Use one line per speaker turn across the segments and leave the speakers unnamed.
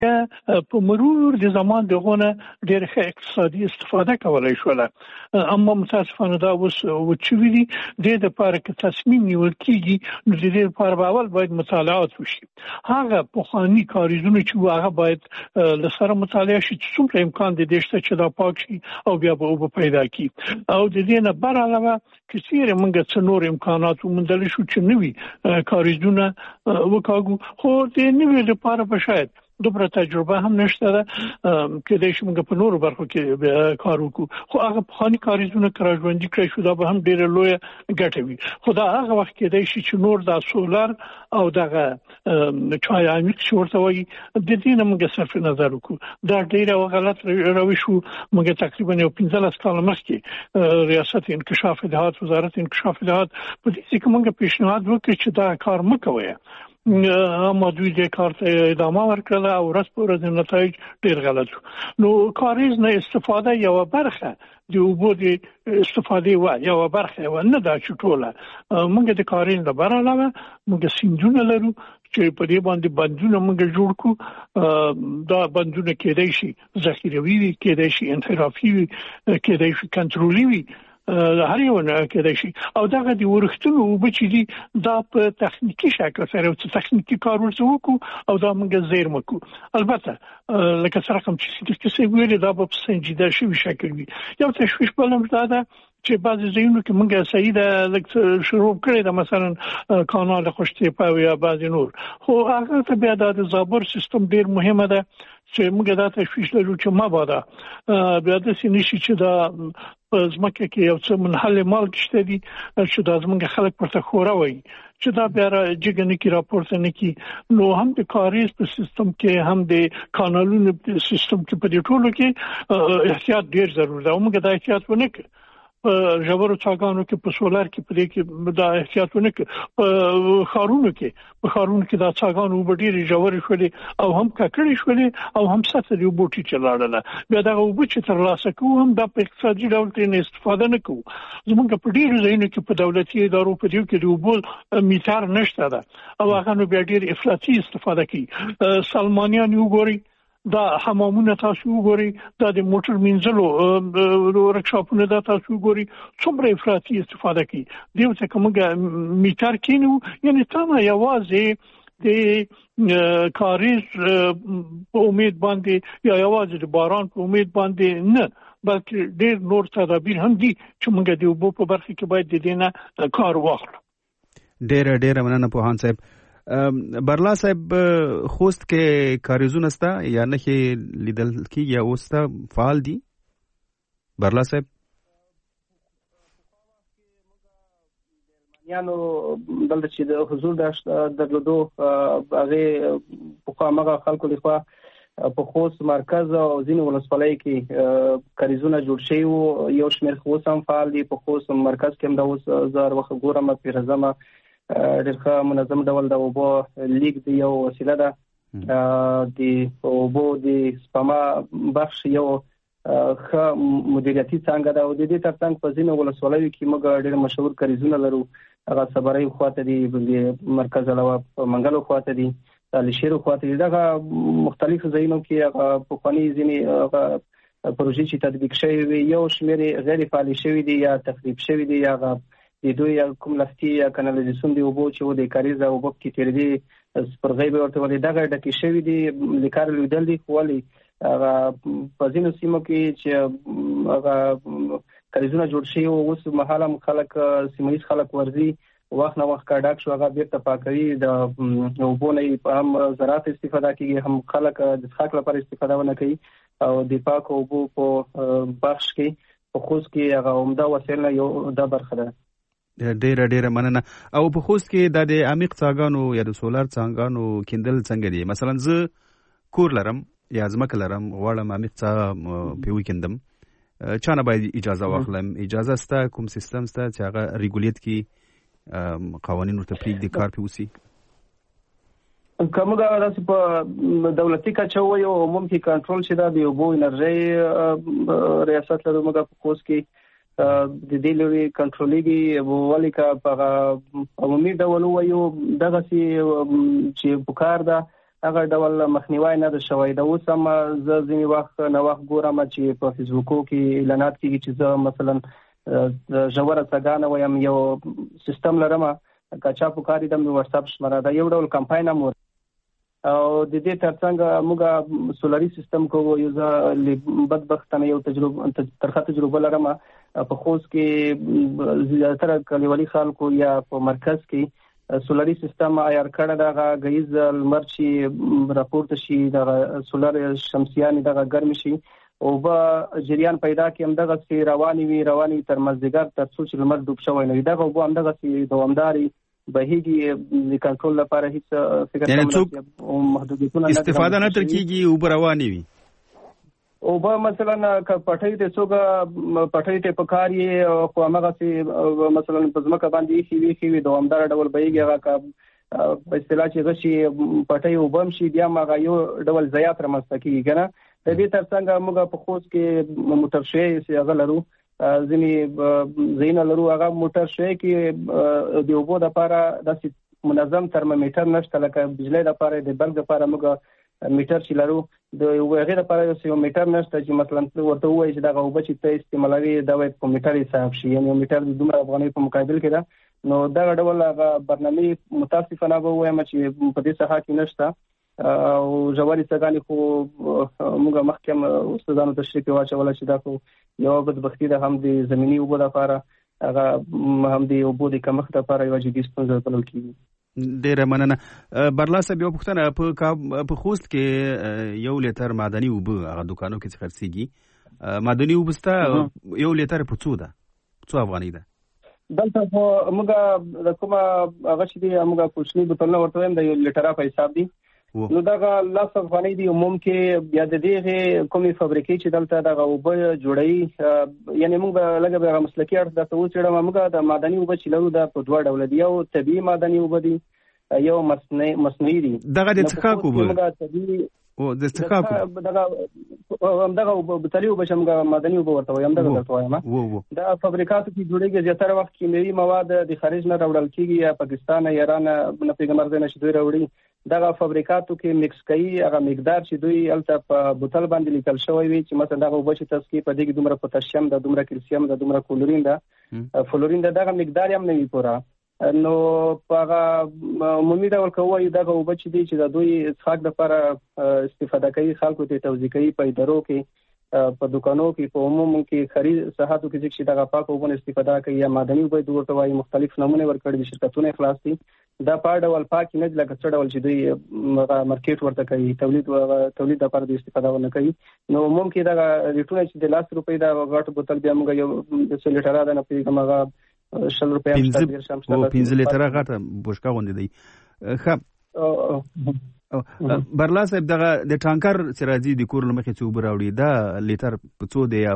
په مرور د زمان دغه ډېر ښه اقتصادي استفاده کولای شو اما متاسفانه دا اوس وچوي دي د لپاره کې تصمیم نیول کیږي نو د دې لپاره اول باید مطالعات وشي هغه په خاني کاریزونه چې هغه باید لسره مطالعه شي چې څومره امکان دي چې دا پاک شي او بیا به پیدا کی او د دې نه بر علاوه کثیر موږ څه نور امکانات ومندل شو چې نوي کاریزونه وکاګو خو د نوي لپاره به شاید دوباره تجربه هم نشته ده کې د شمږ په نورو برخو کې کار وکړو خو هغه په خاني کاریزونه کراژوندي کړی شو دا به هم ډیره لوی ګټه وي خو دا هغه وخت کې د شي چې نور د سولر او دغه چای عمیق شورته وي د دې نه موږ صرف نظر وکړو دا ډیره غلط روش شو موږ تقریبا 15 کال مخکې ریاست انکشاف اطلاعات وزارت انکشاف اطلاعات په دې کې موږ پیشنهاد وکړ چې دا کار مکوي اما دوی د کار ته ادامه ورکړه او ورځ په ورځ نتایج ډیر غلط نو کاریز نه استفاده یو برخه د اوبو د استفاده و یو برخه و نه دا چټوله موږ د کاریز نه بر علاوه موږ سیندونه لرو چې په دې باندې بندونه موږ جوړ کو دا بندونه کېدای شي ذخیروي وي کېدای شي انحرافي وي کېدای شي کنټرولي وي هر یو نه کېدای شي او دغه د ورښتونو وبچې دي دا په تخنیکی شکل سره او تخنیکی کار ورسوکو او دا موږ زیر مکو البته لکه سره کوم چې څه ویل دا په سنجیده شوی شکل وي یو تشویش بلم دا چې بعضی ځایونو کې موږ صحیح د شروع کړی د مثلا کانال خوشتیپه یا بعضی نور خو هغه ته بیا د زابر سیستم ډیر مهمه ده چې موږ دا تشویش لرو چې ما باندې بیا د سینشي چې دا زمکه کې یو څه منحل مال شته دي چې دا زموږ خلک پرته خوروي چې دا بیا جګنه کې راپورته نه کی نو هم د کاریز په سیستم کې هم د کانالونو په سیستم کې په دې ټولو کې احتیاط ډیر ضروري ده موږ دا احتیاط ونه کړو ژورو څاګانو کې په سولر کې په دې کې دا احتیاطونه په خارونو کې دا څاګانو وبډيري ژورې شولې او هم ککړې شولې او هم ساتل یو بوټي چلاړل بیا دا وبو چې تر لاسه کوو هم د اقتصادي ډول ته استفاده نه کوو زمونږ په ډیرو ځایونو کې په دولتي ادارو په دې کې د وبو میټر نشته ده او هغه نو بیا ډیر افراطي استفاده کوي سلمانیان یو ګوري دا حمامونه تاسو وګورئ دا د موټر منځلو ورکشاپونه دا تاسو وګورئ څومره افراطي استفاده کوي دیو څه کومه میټر کینو یعنی تمه یوازې د کاریز په امید باندې یا یوازې د باران په امید باندې نه بلکې ډېر نور تدابیر هم دي چې موږ د اوبو په برخه کې باید د دې کار واخلو
ډېر مننه پوهان صاحب برلا صاحب خوست کې کاریزونه ستا یا نه کې لیدل کیږي یا اوستا فعال دي برلا صاحب
یانو بلد چې د حضور درلودو هغه په کومه خلکو لخوا په خوست مرکز او ځینې ولسوالۍ کې کاریزونه جوړ شوي وو یو شمېر خوست هم فعال دي په خوست مرکز کې هم دا اوس زار وخت ګورم پیرزمه ډېر منظم ډول د اوبو لیک دی یو وسیله ده د اوبو د سپما بخش یو ښه مدیریتي څنګه ده او د دې ترڅنګ په ځینو ولسوالیو کې موږ ډېر مشهور کاریزونه لرو هغه صبرای خواته دي د مرکز علاوه منګلو خواته دي لشیرو خواته دي دا مختلف ځایونو کې هغه په فني ځینې پروژې چې تطبیق شوی وي یو شمېر غیر فعال شوی دي یا تخریب شوی دي یا د دوی کوم لفتي یا کانالیزاسیون دی وبو چې و د کاریزه او وب کې تیر دي پر غیب ورته ولې دغه ډکه شوی دي لیکار لیدل دي خولي هغه په ځینو سیمو کې چې هغه کاریزونه جوړ شي او اوس مهاله خلک سیمایي خلک ورزي وخت نه وخت کډاک شو هغه بیرته پاکوي د وبو نه په هم زراعت استفاده کوي هم خلک د څښاک لپاره استفاده ونه کوي او د پاک وبو په بخش کې په خوست کې هغه عمده وسیله یو د برخه ده
ډېر مننه او په خوست کې د عمیق څاګانو یا د سولر څاګانو کیندل څنګه دي مثلا زه کور لرم یا ځمکه لرم غواړم عمیق څا په وکندم چانه باید اجازه واخلم اجازه ستا کوم سیستم ستا چې هغه ریګولیټ کی قوانین ورته پریږدي کار په وسی
کومه راځي په دولتي کچه یو ممکن کنټرول شي د اوبو انرژي ریاست له موږ په خوست کې د دې لوري کنټرولېږي ولې کا په عمومي ډول وایو دغه چې په کار ده هغه ډول مخنیوي نه د شوی د اوس هم زه ځینې وخت نو وخت ګورم چې په فیسبوک کې اعلانات کیږي چې زه مثلا ژوره څنګه وایم یو سیستم لرم کچا په کاری د واتس اپ شماره دا یو ډول کمپاین مو او د دې ترڅنګ موږ سولاري سیستم کوو یو ځل بدبختانه یو تجربه لرم په خوست کې زیاتره کلیوالي خلکو یا په مرکز کې سولاري سیستم آیار کړه دا غیز المرچی راپورته شي دا سولار شمسیان دا ګرم شي او به جریان پیدا کې هم دغه سی رواني تر مزدګر تر څو چې لمر ډوب شوی نه دا به هم دغه سی دوامداري بهيږي د کنټرول لپاره هیڅ فکر
نه محدودیتونه استفاده نه تر کیږي او رواني وي
او به مثلا پټای ته څوګه پټای ته پکاري خو هغه سي مثلا په ځمکه باندې خېوي دوامدار ډول بهيږي هغه په اصطلاح چې غشي پټای وبم شي بیا هغه یو ډول زیات رامسته کیږي کنه د دې ترڅنګ موږ په خوست کې موټر شي چې هغه لرو ځینې زین لرو هغه موټر شي کې د اوبو د لپاره د منظم ترمامیټر نشته لکه بجلی د لپاره د بلګ لپاره موږ میټر چې لرو د یو غیر لپاره یو میټر نشته چې مثلا ورته وایي چې دا غوبه چې ته استعمالوي دا وایي په میټر حساب شي یعنی میټر د دومره افغانۍ په مقابل کې ده نو دا ډول برنامه متاسفانه به وایم چې په دې څخه کې نشته او جواري څنګه خو موږ مخکم استادانو تشریح واچول چې دا خو یو بدبختی ده هم د زمینی اوبو لپاره هغه هم د اوبو د کمښت لپاره یو جدي ستونزه بلل کیږي
ډیره مننه برلاسه بیا پښتنه په خوست کې یو لیټر معدني اوبه هغه دکانو کې خرڅيږي معدني اوبه ستا یو لیټر په څو ده څو افغانۍ ده
دلته موږ د کومه هغه چې دی موږ کوچنی بوتل ورته هم د یو لیټر په حساب دی نو دا لاس افغانۍ دی عموم کې بیا د دې کومي فابریکې چې دلته د اوبه جوړي یعنی موږ لږه به مسلکي اړه د توڅړه موږ د معدني اوبه چې لرو د په دوه ډول دی یو طبيعي معدني اوبه دي یو مصنوعي دي
دغه د څخه کوبه او د څخه
دغه بطري اوبه چې موږ معدني اوبه ورته وایم دغه ورته وایم دا فابریکاتو کې جوړیږي زیاتره وخت کیمیاوي مواد د خارج نه راوړل کیږي یا پاکستان ایران نه پیغمبر نه شي دوی راوړي دغه فابریکاتو کې مکس کوي هغه مقدار چې دوی الته په بوتل باندې لیکل شوی وي چې مثلا دغه اوبه چې تاسو کې په دې کې دومره پوتاشیم ده دومره کلسیم ده دومره کلورین ده فلورین ده دغه مقدار هم نه وي پوره نو په عمومي ډول کوي دغه اوبه چې دي چې د دوی څښاک لپاره استفاده کوي خلکو ته توزیع کوي په ادارو کې په دکانو کې په عموم کې خرید صحاتو کې چې دغه پاک اوبه استفاده کوي یا معدني اوبه دوی وايي مختلف نمونه ورکړي د شرکتونو خلاص دي دا په ډول پاک نه لکه څه ډول چې دوی مارکیټ ورته کوي تولید لپاره د استفاده ونه کوي نو عموم کې دا ریټونه چې د 100 روپۍ دا غټ بوتل بیا موږ یو د لیټر دا نه پیګمغه 100 روپۍ
او 15 لیټر غټه بوشکا غوندې دی خب برلا صاحب دغه د ټانکر سراجي د کور لمخې څو براوړي دا لیټر په څو دی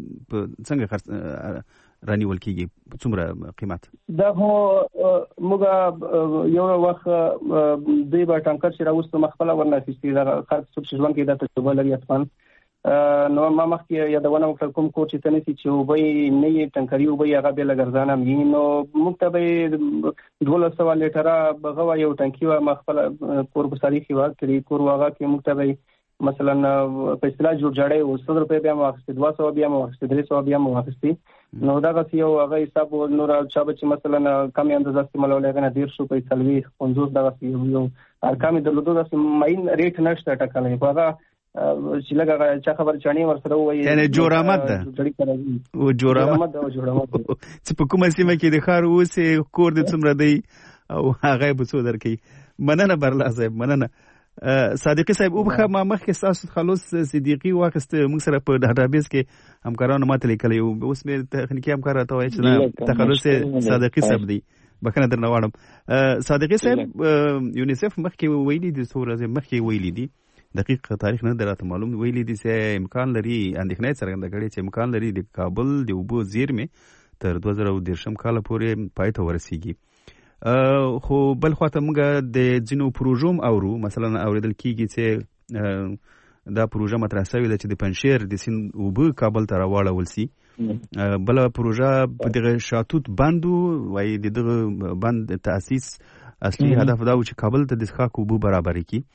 څنګه رانیول کیږي څومره قیمت
دا هو موږ یو وخت دوی به ټانکر چې راوستو مخبله ورناخستي دا خرڅ څه ژوند کې دا تجربه لري اتمن نو ما مخکې یادونه وکړم کوم کور چې تنسي چې وبې نه ټانکري وبې هغه به لګرځانه مې نو مکتبه 1200 لیټره بغوا یو ټانکی و مخبله کور بسالي خو کړی کور واغه کې مکتبه مثلا په اصطلاح جوړ جاړې او 100 روپے بیا واخستې 200 بیا واخستې 300 بیا واخستې نو دا غسی یو هغه حساب نور چا چې مثلا کم اندازه استعمالول غنه 150 په سلوي 50 دا غسی یو ارقام د لودو د ماین ریټ نشته ټکلې هغه چې لګا چا خبر چانی ورسره وایي
یعنی جوړامت ده او جوړامت چې په کومه سیمه کې د خار اوسه کور د څومره دی او هغه به څو درکې مننه برلا صاحب مننه صادقي صاحب او بخا ما مخکې تاسو خلاص صدیقي واخست موږ سره په ډاټابیس کې همکارانو ماته لیکلي او اوس مې تخنیکی همکار ته وایي چې تخلص صادقي صاحب دی بخنه درنه واړم صادقي صاحب یونیسف مخکې ویلي دي سورزه مخکې ویلي دي دقیق تاریخ نه دراته معلوم ویلي دي چې امکان لري اندېښنه څرګنده کړي چې امکان لري د کابل د اوبو زیرمې تر 2013 کال پورې پای ته ورسیږي خو بل خواته موږ د جنو پروژوم اورو مثلا اوریدل کیږي چې دا پروژه مطرح شوې ده چې د پنشیر د سین اوبو کابل ته راوړل شي بل پروژه په دغه شاتوت بندو وای دغه بند تاسیس اصلي هدف دا و چې کابل ته د ښه اوبو برابر کړي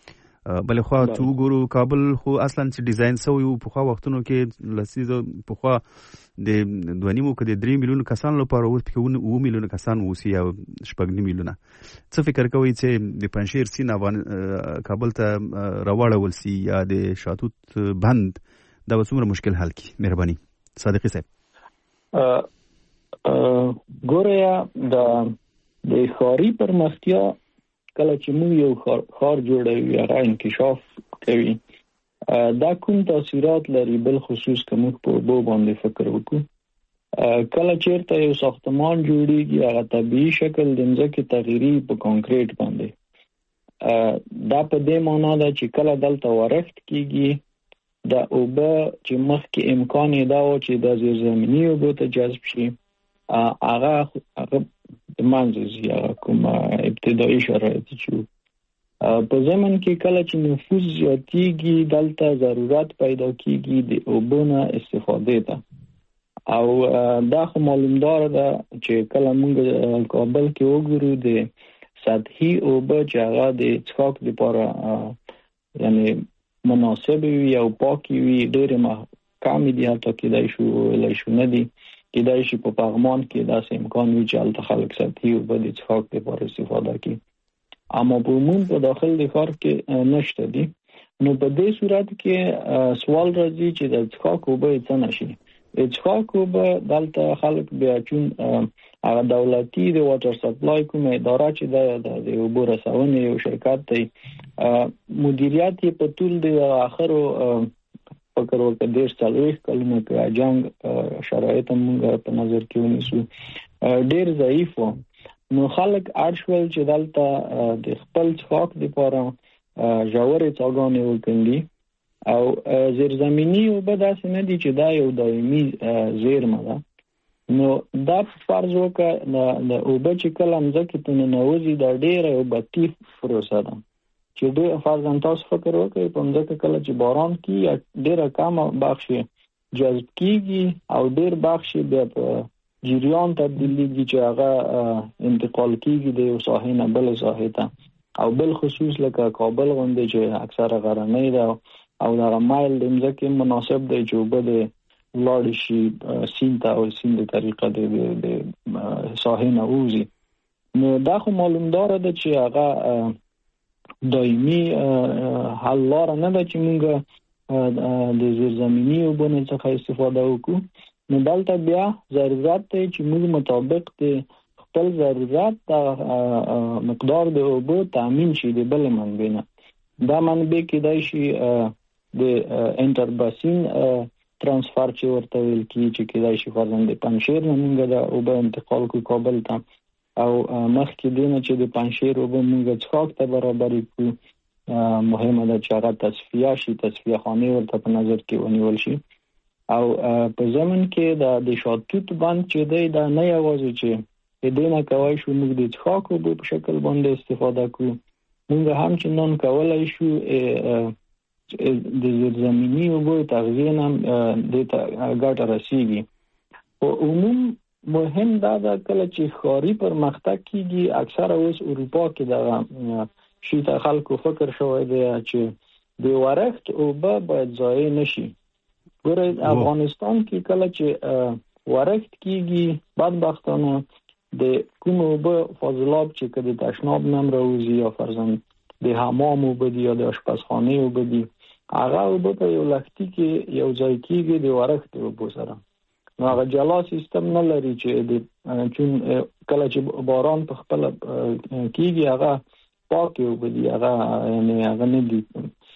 بل خو تو ګورو کابل خو اصلا چې ډیزاین سوی په خو وختونو کې لسیزو په خو د 2.5 کې 3 میلیون کسان لپاره اوس په 1 میلیون کسان وسی او 8 میلیونه څه فکر کوي چې د پنځیر سین کابل ته راوړل سي یا د شاتوت بند دا وسومره مشکل حل کی مهرباني صادقي صاحب
ګوریا د خاري پرمختیا کله چې موږ یو خار جوړوي یا انکشاف کوي دا کوم تاثیرات لري بل خصوص کوم په بو باندې فکر وکړو کله چیرته یو ساختمان جوړیږي هغه طبيعي شکل د ځمکې تغیري په کانکریټ باندې دا په دې معنی ده چې کله دلته ورښت کیږي دا اوبه چې مخکې امکان دا و چې د زیرزمینی اوبو ته جذب شي هغه د منځي کوم ابتدایي شرایط چې په زمن کې کله چې نفوذ زیاتیږي دلته ضرورت پیدا کیږي د اوبو نه استفاده ته او دا خو معلومدار ده چې کله موږ کابل کې وګورو د سطحي اوبه چې هغه د څښاک لپاره یعنی مناسب وي او پاکي وي ډېر کم دي حتی کېدای شو نه دي کېدای شي په پغمان کې داسې امکان وي چې الته خلک ساتي او به د څښاک لپاره استفاده کوي اما په عموم په داخل د ښار کې نشته دي نو په دې صورت کې سوال راځي چې د څښاک اوبه څه نشي د څښاک اوبه دلته خلک بیا چون هغه دولتي د واټر سپلای کومه اداره چې د اوبو رسونې یو شرکت دی مدیریت یې په ټول د اخرو فکر وکړه د څلويخ کلونو کې جنگ شرایط موږ په نظر کې ونیسو ډېر ضعیف و نو خلک اړشول چې دلته د خپل څښاک لپاره ژورې څاګانې وکړي او زیرزمینی اوبه داسې نه دي چې دا یو دایمي زیرمه ده نو دا فرض وکړه د اوبه چې کله ځمکې ته ننوځي دا ډېره یو بطیف پروسه ده چې دوی فرضاً تاسو فکر وکړئ په ځکه کله چې باران کیږي ډېر کم بخش جذب کیږي او ډېر بخش بیا په جریان تبدیلیږي چې هغه انتقال کیږي د یو ساحې نه بل ساحې ته او بل خصوص لکه کابل غونډه چې اکثره غرنۍ ده او دا مایل د ځمکې مناسب دی چې وبد لاړ شي سیند او سیند طریقه د ساحې نه وځي نو دا خو معلومدار ده چې هغه دایمي حل لار نه ده چې موږ د زیرزمینی اوبو څخه استفاده وکړو نو دلته بیا ضرورت دی چې موږ مطابق د خپل ضرورت د مقدار د اوبو تامین شي د بل منبع نه دا منبع کېدای شي د انټرباسین ترانسفر چې ورته ویل کیږي چې کېدای شي فرضاً د پنځیر نه موږ د اوبو انتقال کو کابل ته او مخکې دینه چې د پنځیر اوبه موږ څښاک ته برابر کړو مهمه ده چې هغه تصفیه شي تصفیه خانه ورته په نظر کې ونیول شي او په زمن کې د شاتوت بند چې دی دا نه یوازې چې دینه کوي شو موږ د څښاک اوبه په شکل باندې استفاده کوو موږ هم چې نن کولای شو د زیرزمینی اوبو تغذیه هم د ګټه رسیږي په عموم مهم دا ده کله چې خاري پرمختګ کیږي اکثره اوس اروپا کې دا شي ته خلکو فکر شوی دی چې د ورښت اوبه باید ضایع نشي ګوره افغانستان کې کله چې ورښت کیږي بدبختانه د کوم اوبه فاضلاب چې کله د تشناب نم راوځي یا فرضاً د حمام اوبه دي یا د آشپزخانه اوبه دي هغه اوبه په یو لختي کې یو ځای کیږي د ورښت اوبو سره نو هغه جلا سیستم نه لري چې چون کله چې باران په خپل کیږي هغه پاک اوبه دي هغه یعنی هغه نه دي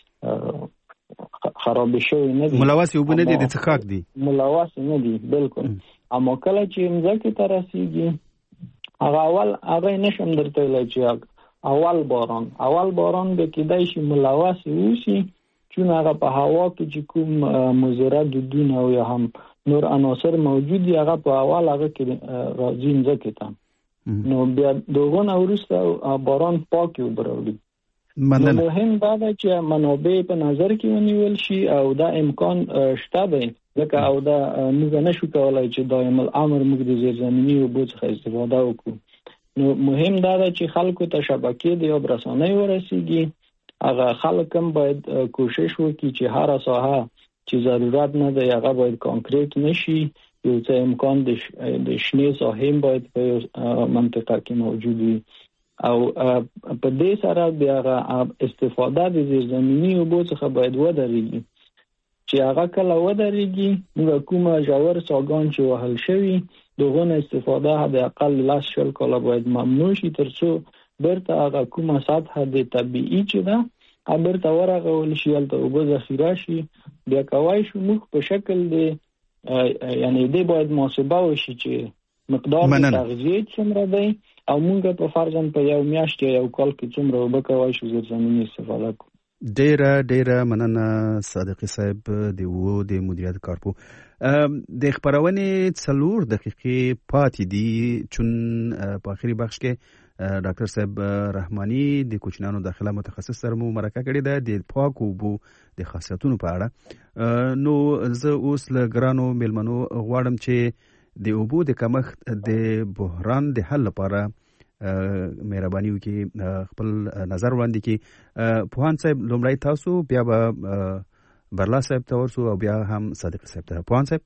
خراب شوی نه دي
ملوث اوبه نه دي د څښاک دي
ملوث نه دي بالکل اما کله چې ځمکې ته رسیږي هغه هغه نشم درته ویلای چې اول باران به کېدای شي ملوث وشي چون هغه په هوا کې چې کوم مضره دودونه او یا هم نور عناصر موجود دي هغه په اول هغه کې راځي ځکه ته نو بیا دوغون وروسته باران پاک وبروي مهم دا ده چې منابع په نظر کې ونیول شي او دا امکان شته دی ځکه او دا موږ نشو کولای چې دایم الامر موږ د زیرزمینی اوبو څخه استفاده وکړو نو مهم دا ده چې خلکو ته شبکې د آب رسانۍ ورسیږي هغه خلک هم باید کوشش وکړي چې هر ساحه چې ضرورت نه دی هغه باید کانکریټ نشي. یو څه امکان د شنې ساحې باید په منطقه کې موجود وي او په دې سره د استفاده د زیرزمینی اوبو څخه باید ودرېږي چې هغه کله ودرېږي موږ کومه ژور څاګان چې وهل شوي دغه استفاده حد اقل 10 کاله باید ممنوع شي ترڅو برته هغه کومه سطح د طبيعي چې ده برته ورغول شي البته اوبه ذخیره شي بیا کوای شو موږ په شکل د یعنی دې باید محاسبه وشي چې مقدار تغذیه څومره دی او موږ په فرضاً په یو میاشت یا یو کال کې څومره اوبه کوای شو زیرزمینی استفاده کوو.
ډیره مننه صادقي صاحب د مدیریت کارپو. د خبرونې 4 دقیقې پاتې دي چون په اخري بخش کې ډاکټر صاحب رحماني د کوچنانو داخله متخصص سره مو مرکه کړې ده د پاکو اوبو د خاصیتونو په اړه. نو زه اوس له ګرانو میلمنو غواړم چې د اوبو د کمښت د بحران د حل لپاره مهرباني وکړي خپل نظر وړاندې کړي. پوهان صاحب لومړی تاسو بیا به برلا صاحب ته ورسو او بیا هم صادق صاحب ته. پوهان صاحب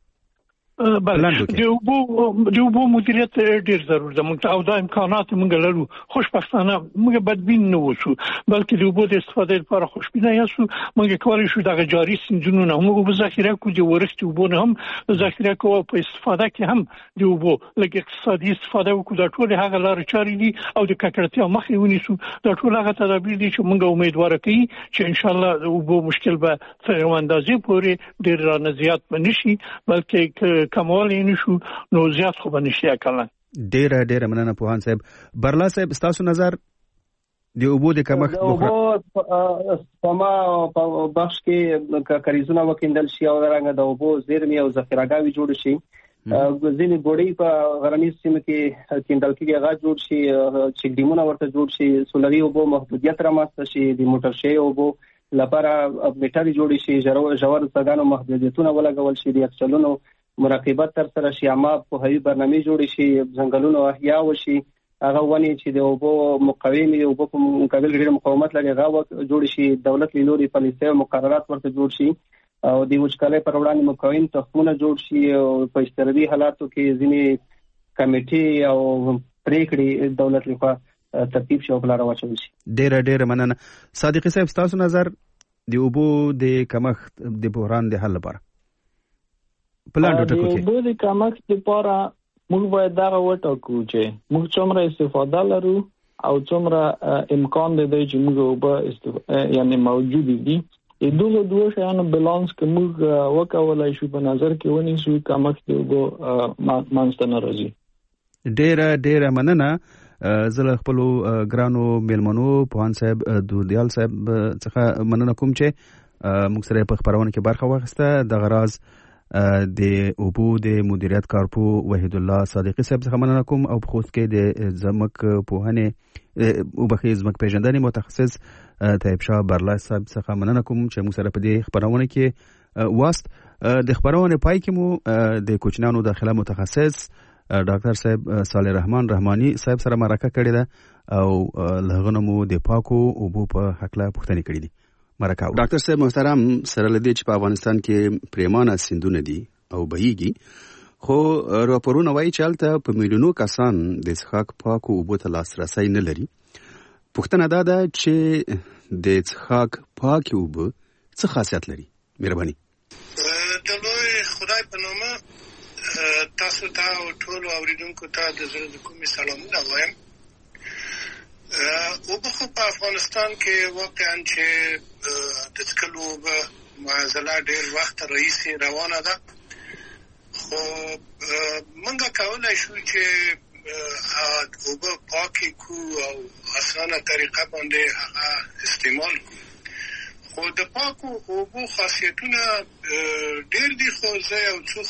د اوبو مدیریت ډیر ضروري ده موږ او د امکانات موږ لرو خوشبختانه موږ بدبین نه وشو بلکې د اوبو د استفادې لپاره خوشبینه یاسو موږ کولای شو د جاري سیندونو نه موږ ذخیره کوو د ورښت اوبو نه هم ذخیره کوو په استفاده کې هم د اوبو لکه اقتصادي استفاده وکړو د ټول هغه لارې چارې دي او د ککړتیا مخه ونیسو د ټول هغه تدابیر دي چې موږ امیدوار کوي چې ان شاء الله د اوبو مشکل به تر اندازې پورې ډیر نه زیات بنشي بلکې کمول نشو نو زیات خو بنشي کله. ډیره مننه پوهان صاحب. برلا صاحب تاسو نظر د اوبو د کمښت
اوبو سپما په بخش کې کاریزونه وکیندل شي او درنګ د اوبو زیرمې او ذخیرهګاوي جوړ شي. ځینې بوري په غرنیز سیمه کې کیندل کېږي هغه جوړ شي چې ډیمونه ورته جوړ شي سولري اوبو محدودیت رامنځته شي د موټر شي اوبو لپاره بیټری جوړ شي ژور څاګانو محدودیتونه ولګول شي د اکسلونو مراقبت تر سره شي عامه په هوی برنامه جوړ شي ځنګلونو احیا وشي هغه ونی چې د اوبو مقاومت او اوبو په مقابل ډېر مقاومت لري هغه جوړ شي دولت لوري پالیسي او مقررات ورته جوړ شي او د وچکالۍ پر وړاندې مقاوم تخمونه جوړ شي او په استردي حالاتو کې ځینې کمیټي او پریکړې دولت لخوا ترتیب شي او بلاره واچول شي.
ډېر مننه. صادقي صاحب تاسو نظر د اوبو د کمښت د بحران د حل لپاره پلان ټاکو کې
د اوبو د کمښت لپاره موږ باید دا وټاکو چې موږ څومره استفاده لرو او څومره امکان دی چې موږ اوبه یعنی موجود دي دغه دوه شیانو بالانس کې موږ وکولای شو په نظر کې ونیسو کمښت د اوبو منځته نه راځي.
ډیره مننه. زه خپل ګرانو میلمنو پوهان صاحب دودیال صاحب څخه مننه کوم چې موږ سره په خبرونه کې برخه واخیسته. د غراز د اوبو د مدیریت کارپو وحید الله صادقي صاحب څخه مننه کوم او په خصوص کې د زمک پوهنې او بخي زمک پیژندنې متخصص طیب شاه برلا صاحب څخه مننه کوم چې موږ سره په دې خبرونه کې واست. د خبرونه پای کې مو د کوچنانو داخله متخصص ډاکټر صاحب صالح رحماني صاحب سره مرکه کړې ده او لغونه مو د پاکو اوبو په حق له پوښتنې کړې دي.
ډاکټر صاحب محترم سره لدی چې په افغانستان کې پریمانه سیندونه دي او بهيږي خو راپورونه وایي چې هلته په میلیونو کسان د څښاک پاکو اوبو ته لاسرسی نه لري. پوښتنه دا ده چې د څښاک پاکې اوبه څه خاصیت لري؟ مهرباني.
د لوی خدای په نامه تاسو ته او ټول اوریدونکو ته د زړه د کومې سلامونه وایم. اوبه خو په افغانستان کې واقعا چې د څښلو اوبه معضله ډېر وخت راهیسې روانه ده خو موږ کولی شو چې اوبه پاکې کړو او اسانه طریقه باندې هغه استعمال کړو. خو د پاکو اوبو خاصیتونه ډېر دي خو زه یو څو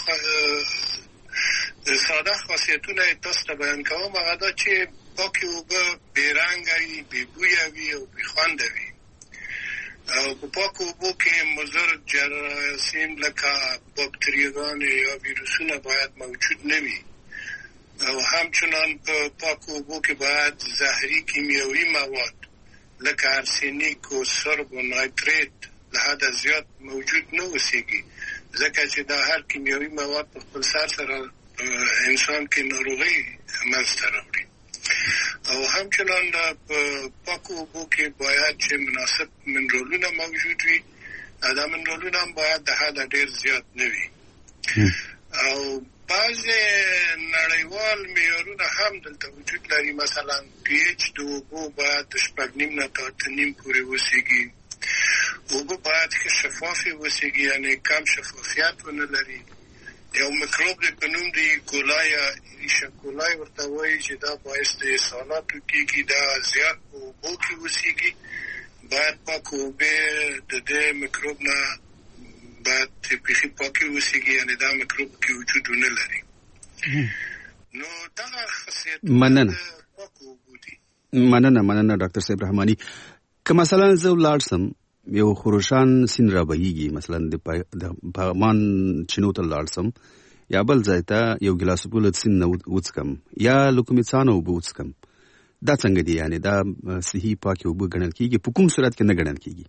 ساده خاصیتونه تاسو ته بیان کوم. هغه دا چې پاکې اوبه بې رنګه وي بې بویه وي او بې خونده وي او په پاکو اوبو کې مضر جراثیم لکه باکتریاګانې یا ویروسونه باید موجود نه وي او همچنان په پاکو اوبو کې باید زهري کیمیاوي مواد لکه ارسنیک او سرب او نایتریت له حده زیات موجود نه اوسېږي، ځکه چې دا هر کیمیاوي مواد په خپل سره انسان کې ناروغي منځته راوړي. او همچنان په پاکو اوبو کې باید چې مناسب منرالونه موجود وي، دا منرالونه هم باید د حده ډېر زیات نه وي. او بعضې نړیوال معیارونه هم دلته وجود لري، مثلا پی ایچ د اوبو باید د 6.5 نه تر 8.5 پورې اوسېږي. اوبه باید ښه شفافې اوسېږي، یعنې کم شفافیت ونه لري. یو میکروب دی په نوم د ایکولای یا ایشاکولای ورته وایي چې دا باعث د اسهالاتو کېږي، دا زیات په اوبو کې اوسېږي. باید پاکې اوبه د دې میکروب نه باید بیخي پاکې اوسېږي، یعنې دا میکروب کې وجود ونه لري. نو دغه خاصیتونه د پاکو اوبو دي.
مننه ډاکټر صاحب رحماني. که مثلا زه ولاړ سم یو خروشان سیند را بهیږي، مثلا د پغمان چینو ته ولاړ سم یا بل ځای ته یو ګیلاس اوبه له سیند نه وڅښم یا له کومې څانه اوبه وڅښم، دا څنګه دي؟ یعنې دا صحي پاکې اوبه ګڼل کېږي؟ په کوم صورت کې نه ګڼل کېږي؟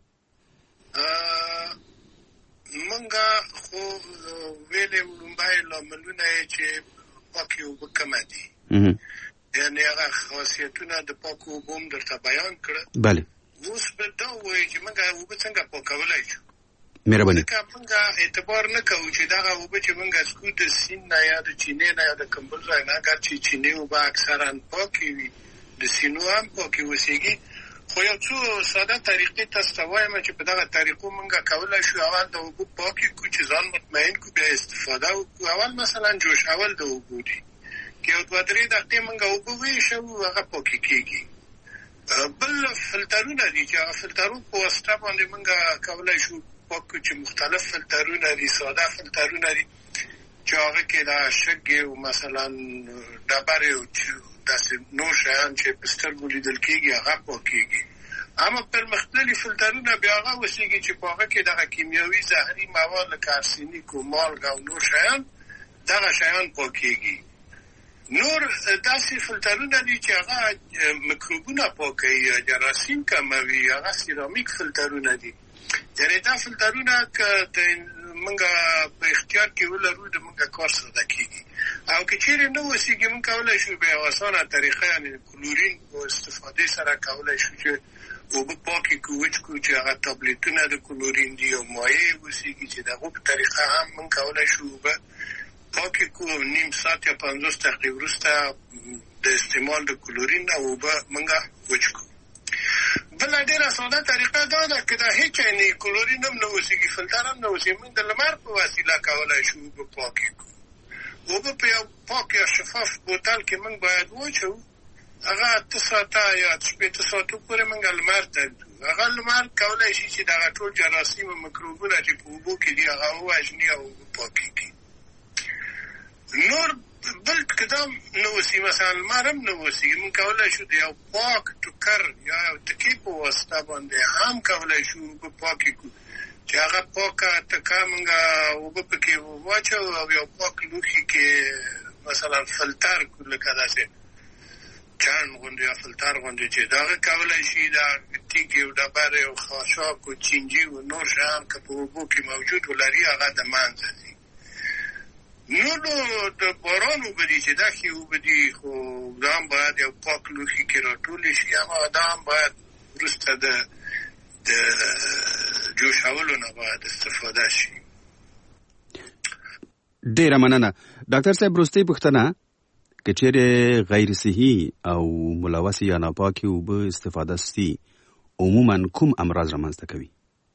مونږه خو ویلې لومړی لاملونه یې چې پاکې اوبه کمه دي، یعنې هغه خاصیتونه د پاکو اوبو هم درته بیان کړه.
بله.
اوس به دا ووایي چې مونږ اوبه څنګه پاکولی شو.
مهرباني.
ځکه مونږ اعتبار نه کوو چې دغه اوبه چې مونږ څښو د سیند نه یا د چینې نه یا د کوم بل ځای نه، اګر چې چینې اوبه اکثرا پاکې وي، د سیندو هم پاکې اوسېږي، خو یو څو ساده طریقې تاسو ته وایم چې په دغه طریقو مونږ کولی شو اول د اوبو پاکې کړو چې ځان مطمئن کړو، بیا استفاده وکړو. اول مثلا جوشول د اوبو دي، که یو 2-3 دقیقې مونږ اوبه ویشو هغه پاکې کېږي. بل فلټرونه دي چې هغه فلټرونو په واسطه باندې مونږ کولی شو پاک کړو، چې مختلف فلټرونه دي، ساده فلټرونه دي چې هغه کې دا شګې او مثلا ډبرې او داسې نور شیان چې په سترګو لیدل کېږي هغه پاکېږي. اما پرمختللي فلټرونه بیا هغه اوسېږي چې په هغه کې دغه کیمیاوي زهري مواد لکه ارسنیک او مالګه او نور شیان، دغه شیان پاکېږي. نور داسې فلټرونه دي چې هغه میکروبونه پاکوي یا جراثیم کموي، هغه سیرامیک فلټرونه دي. یعنې دا فلټرونه که د مونږ په اختیار کې ولرو د مونږ کار ساده کېږي. او که چیرې نه اوسېږي مونږ کولی شو په یوه اسانه طریقه، یعنې د کلورین په استفادې سره کولی شو چې اوبه پاکې کړو، وچ کړو، چې هغه تابلیتونه د کلورین دي او مایع اوسېږي، چې د هغو په طریقه هم مونږ کولی شو اوبه پاکې کړو. 1/2 ساعت یا 50 دقیقې وروسته د استعمال د کلورین نه اوبه مونږ وچ کړو. بله ډېره ساده طریقه دا ده که دا هېڅ یعنې کلورین هم نه اوسېږي، فلټر هم نه اوسېږي، مونږ د لمر په وسیله کولی شو اوبه پاکې کړو. اوبه په یو پاک یا شفاف بوتل کې مونږ باید واچوو، هغه 8 ساعته یا 8 ساعتو پورې مونږ لمر ته ږدو. هغه لمر کولی شي چې دغه ټول جراثیم او میکروبونه چې په اوبو کې دي هغه ووژني او اوبه پاکې کړي. نور بل کدام نه اوسي، مثلا لمر هم نه اوسېږي، مونږ کولی شو د یو پاک ټوکر یا یو تکې په واسطه باندې هم کولی شو اوبه پاکې کړو، چې هغه پاکه ټکه مونږ اوبه پکې واچوو او یو پاک لوښي کې مثلا فلټر کړو، لکه داسې چاڼ غوندې یا فلټر غوندې، چې دغه کولی شي دا تیږې او ډبرې او خاشاک او چینجي او نور شیان که په اوبو کې موجود ولري هغه د منځه ځي. نو د باران اوبه دي چې دښې اوبه دي، خو دا هم باید یو پاک لوښي کې راټولې شي، اما دا هم باید وروسته د جوشولو نه باید استفاده شي.
ډېره مننه. ډاکټر صاحب وروستۍ پوښتنه، که چیرې غیر صحي او ملوثې یا ناپاکې اوبه استفاده سي، عموما کوم امراض رامنځته کوي؟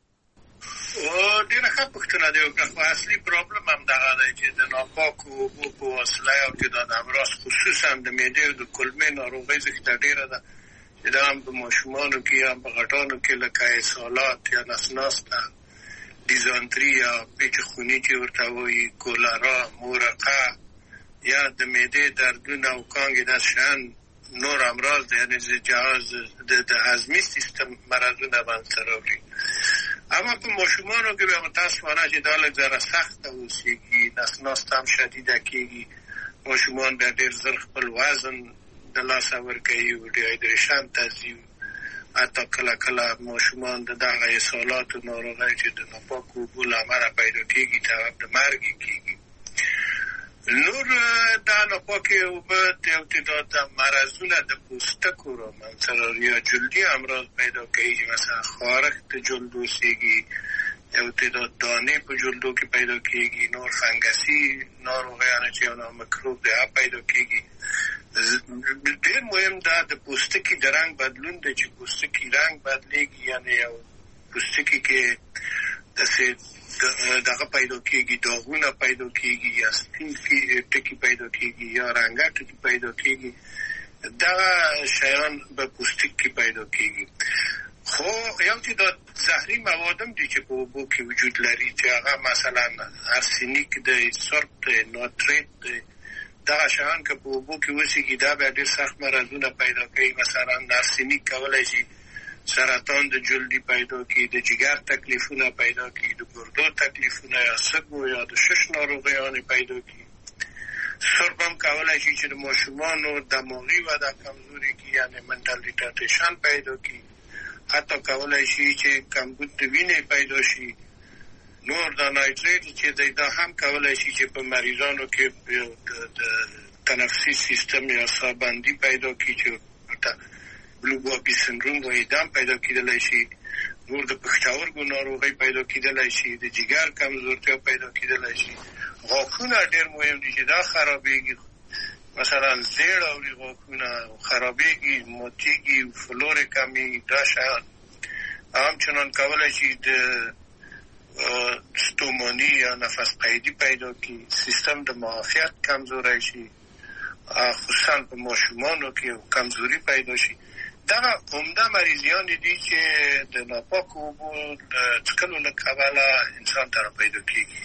ډېره ښه پوښتنه دی. خو اصلي پرابلم هم دغه دی چې د ناپاکو اوبو په وسیله یو چې دا د امراض خصوصا د معدې او د کولمې ناروغۍ زښته ډېره ده، چې دا هم په ماشومانو کې یا په غټانو کې لکه اسهالات یا نسناسته، ډیزانتري یا پیچ خوني چې ورته وایي، کولرا، مورقه یا د معدې دردونه او کانګې، دا شیان نور امراض دی، یعنې د جهاز د هضمي سیستم مرضونه منځته راوړي. اما په ماشومانو کې بیا متاسفانه چې دا لږ ذره سخته اوسېږي، نسناسته هم شدیده کېږي، ماشومان بیا ډېر زر خپل وزن د لاسه ورکوي او ډیهایدریشن ته ځي، حتی کله ماشومان د دغه اسهالاتو ناروغۍ چې د ناپاکو اوبو له امله پیدا کېږي طرف د مرګ کېږي. نور دا ناپاکې اوبه د یو تعداد مرضونه د پوستکو رامنځته یا جلدي امراض پیدا کوي، مثلا خارښت د جلد اوسېږي، یو تعداد دانې په جلدو کې پیدا کېږي، نور فنګسي ناروغیانه چې یو میکروب دی پیدا کېږي. ډېر مهم دا د پوستکي د رنګ بدلون دی چې پوستکي رنګ بدلېږي، یعنې یو پوستکي کې داسې دغه پیدا کېږي، داغونه پیدا کېږي یا سپین ټکي پیدا کېږي یا رنګه ټکي پیدا کېږي. دغه شیان په پوستکي پیدا کېږي. خو یو تعداد زهري مواد هم دي چې په اوبو کې وجود لري چې هغه مثلا ارسنیک دی، سرب دی، ناتریت دی. دغه شیان که په اوبو کې وسیږي دا بیا ډېر سخت مرضونه پیدا کوي. مثلا ارسنیک کولی شي سرطان د جلدي پیدا کړي، د جګر تکلیفونه پیدا کړي، د ګردو تکلیفونه یا سږو یا د شش ناروغیانې پیدا کړي. سرب هم کولی شي چې د ماشومانو دماغي وده کمزوري کړي، یعنې منټل ریټارډیشن پیدا کړي. حتی کولی شي چې کمبود د وینې پیدا شي. نور د نایتریت چې دی دا هم کولی شي چې په مریضانو کې د تنفسي سیستم یا ساه بندي پیدا کړي چې بلو بابي سندروم وایي دا هم پیدا کېدلی شي. نور د پښتورګو ناروغۍ پیدا کېدلی شي، د جګر کمزورتیا پیدا کېدلی شي. غاښونه ډېر مهم دي چې دا خرابېږي، مثلا زیړ اوري غاښونه خرابېږي، ماتېږي، فلورې کمېږي. دا شیان همچنان کولی شي د ستوماني یا نفس قیدي پیدا کړي، سیستم د معافیت کمزوری شي، خصوصا په ماشومانو کې کمزوري پیدا شي. دغه عمده مریضیان دي چې د ناپاکو اوبو د څښلو له کبله انسان ته پیدا کېږي.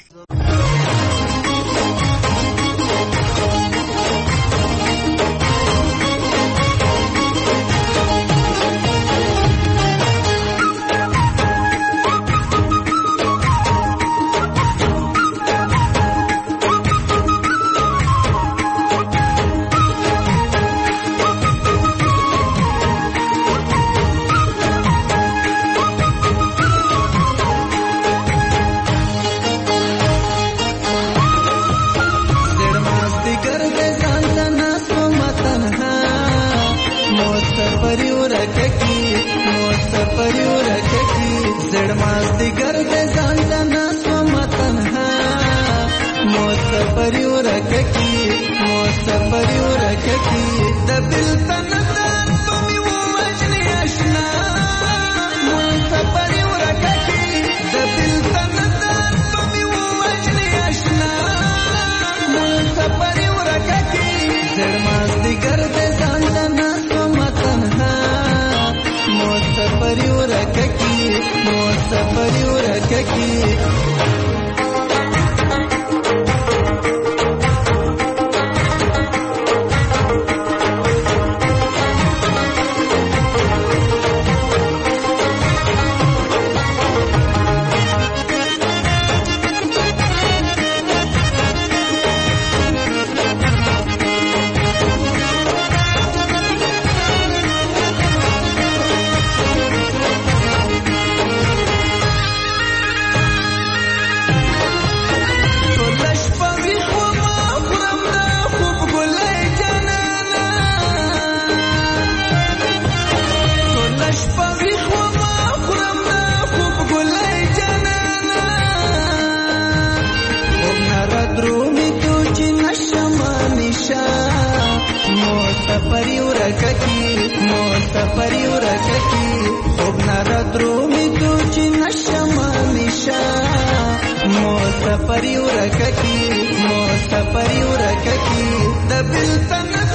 Mosapari uraka ki, the biltan